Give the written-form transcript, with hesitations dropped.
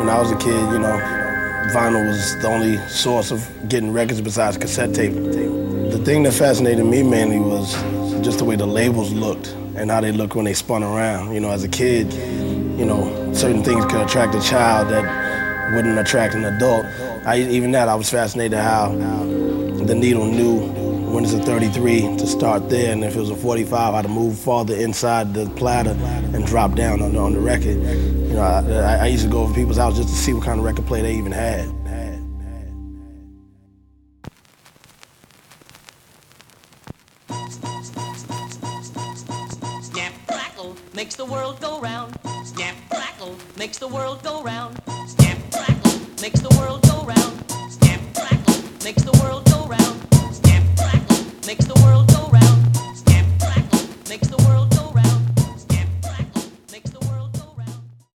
When I was a kid, vinyl was the only source of getting records besides cassette tape. The thing that fascinated me mainly was just the way the labels looked and how they looked when they spun around. As a kid, certain things could attract a child that wouldn't attract an adult. I was fascinated how the needle knew when it's a 33 to start there, and if it was a 45, how to move farther inside the platter and drop down on the record. I used to go over people's house just to see what kind of record player they even had. Snap, crackle, makes the world go round. Snap, crackle, makes the world go round. Snap, crackle, makes the world go round. Snap, crackle, makes the world go round. Snap, crackle, makes the world go round.